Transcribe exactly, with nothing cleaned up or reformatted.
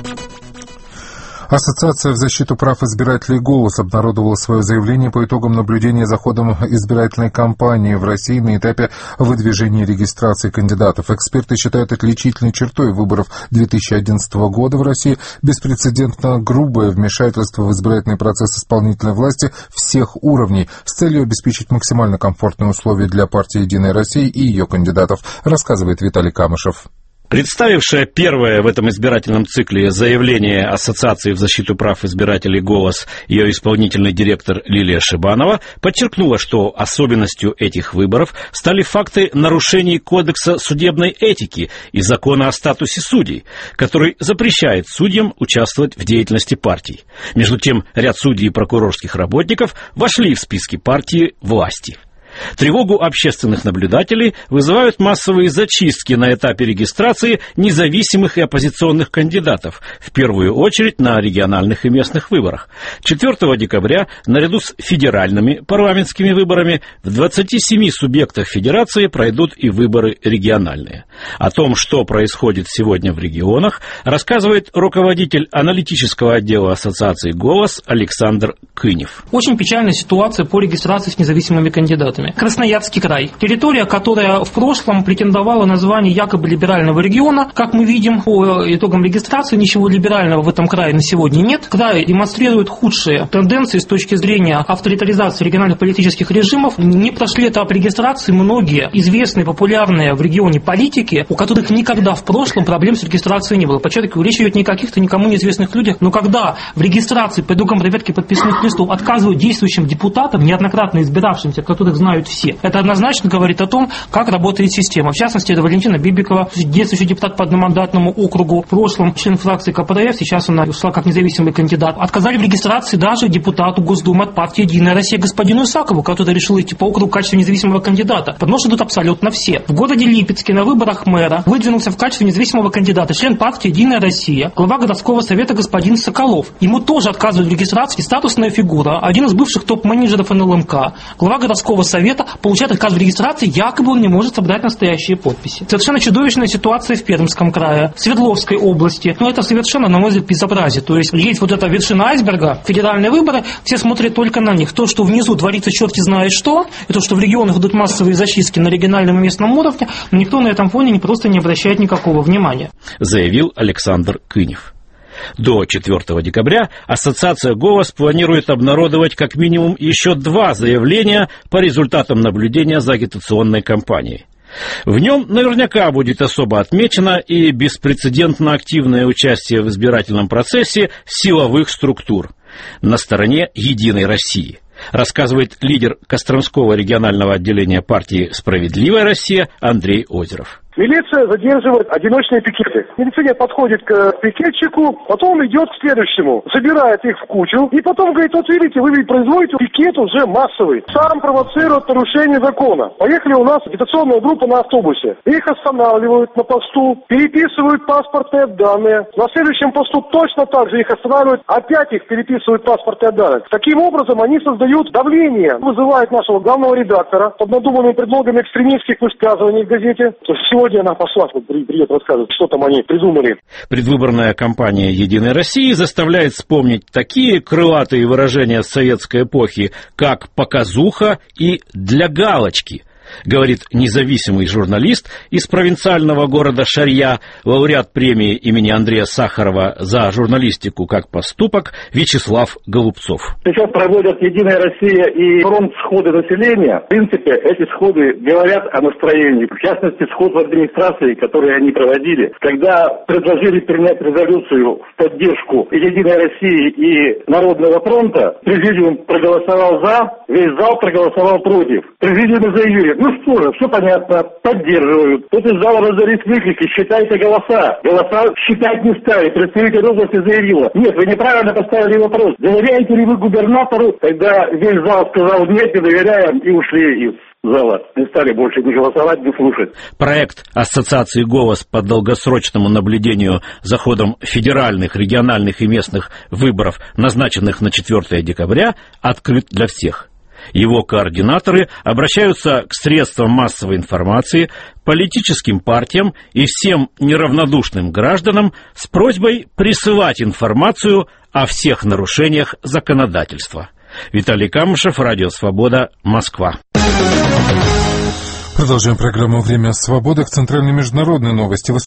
Ассоциация в защиту прав избирателей «Голос» обнародовала свое заявление по итогам наблюдения за ходом избирательной кампании в России на этапе выдвижения и регистрации кандидатов. Эксперты считают отличительной чертой выборов две тысячи одиннадцатого года в России беспрецедентно грубое вмешательство в избирательный процесс исполнительной власти всех уровней с целью обеспечить максимально комфортные условия для партии «Единая Россия» и ее кандидатов, рассказывает Виталий Камышев. Представившая первое в этом избирательном цикле заявление Ассоциации в защиту прав избирателей «Голос» ее исполнительный директор Лилия Шибанова подчеркнула, что особенностью этих выборов стали факты нарушений Кодекса судебной этики и закона о статусе судей, который запрещает судьям участвовать в деятельности партий. Между тем, ряд судей и прокурорских работников вошли в списки партии власти. Тревогу общественных наблюдателей вызывают массовые зачистки на этапе регистрации независимых и оппозиционных кандидатов, в первую очередь на региональных и местных выборах. четвёртого декабря, наряду с федеральными парламентскими выборами, в двадцати семи субъектах федерации пройдут и выборы региональные. О том, что происходит сегодня в регионах, рассказывает руководитель аналитического отдела Ассоциации «Голос» Александр Кынев. Очень печальная ситуация по регистрации с независимыми кандидатами. Красноярский край. Территория, которая в прошлом претендовала на звание якобы либерального региона. Как мы видим по итогам регистрации, ничего либерального в этом крае на сегодня нет. Край демонстрирует худшие тенденции с точки зрения авторитаризации региональных политических режимов. Не прошли этап регистрации многие известные, популярные в регионе политики, у которых никогда в прошлом проблем с регистрацией не было. Подчеркиваю, речь идет не о каких-то никому неизвестных людях, но когда в регистрации по итогам проверки подписных листов отказывают действующим депутатам, неоднократно избиравшимся, которых знают все. Это однозначно говорит о том, как работает система. В частности, это Валентина Бибикова, действующий депутат по одномандатному округу, в прошлом член фракции ка пэ дэ эф, сейчас она ушла как независимый кандидат. Отказали в регистрации даже депутату Госдумы от партии «Единая Россия» господину Исакову, который решил идти по округу в качестве независимого кандидата. Потому что тут абсолютно все. В городе Липецке на выборах мэра выдвинулся в качестве независимого кандидата член партии «Единая Россия», глава городского совета господин Соколов. Ему тоже отказывают в регистрации, статусная фигура, один из бывших топ-менеджеров эн эл эм ка, глава городского совета, получает отказ в регистрации, якобы он не может собрать настоящие подписи. Совершенно чудовищная ситуация в Пермском крае, в Свердловской области. Но это совершенно, на мой взгляд, безобразие. То есть есть вот эта вершина айсберга, федеральные выборы, все смотрят только на них. То, что внизу творится черти знает что, и то, что в регионах идут массовые зачистки на региональном и местном уровне, никто на этом фоне не просто не обращает никакого внимания. Заявил Александр Кынев. До четвёртого декабря Ассоциация «Голос» планирует обнародовать как минимум еще два заявления по результатам наблюдения за агитационной кампанией. В нем наверняка будет особо отмечено и беспрецедентно активное участие в избирательном процессе силовых структур на стороне «Единой России», рассказывает лидер Костромского регионального отделения партии «Справедливая Россия» Андрей Озеров. Милиция задерживает одиночные пикеты. Милиционер подходит к пикетчику, потом идет к следующему, собирает их в кучу, и потом говорит: вот видите, вы ведь производите пикет уже массовый. Сам провоцирует нарушение закона. Поехали у нас агитационная группа на автобусе. Их останавливают на посту, переписывают паспортные данные. На следующем посту точно так же их останавливают, опять их переписывают паспортные данные. Таким образом, они создают давление, вызывают нашего главного редактора под надуманными предлогами экстремистских высказываний в газете. Сегодня она пошла, придет рассказывать, что там они придумали. Предвыборная кампания «Единой России» заставляет вспомнить такие крылатые выражения советской эпохи, как «показуха» и «для галочки», говорит независимый журналист из провинциального города Шарья, лауреат премии имени Андрея Сахарова за журналистику как поступок Вячеслав Голубцов. Сейчас проводят «Единая Россия» и фронт сходы населения. В принципе, эти сходы говорят о настроении. В частности, сход в администрации, который они проводили, когда предложили принять резолюцию в поддержку «Единой России» и Народного фронта, президиум проголосовал за, весь зал проголосовал против. Президиумы заявили: ну что же, все понятно, поддерживают. Тут из зала раздались выкрики: считайте голоса. Голоса считать не стали. Представитель области заявила: нет, вы неправильно поставили вопрос. Доверяете ли вы губернатору? Тогда весь зал сказал: нет, не доверяем, и ушли из зала. Не стали больше ни голосовать, ни слушать. Проект Ассоциации «Голос» по долгосрочному наблюдению за ходом федеральных, региональных и местных выборов, назначенных на четвёртого декабря, открыт для всех. Его координаторы обращаются к средствам массовой информации, политическим партиям и всем неравнодушным гражданам с просьбой присылать информацию о всех нарушениях законодательства. Виталий Камышев, Радио Свобода, Москва. Продолжаем программу «Время свободы». К центральной международной новости.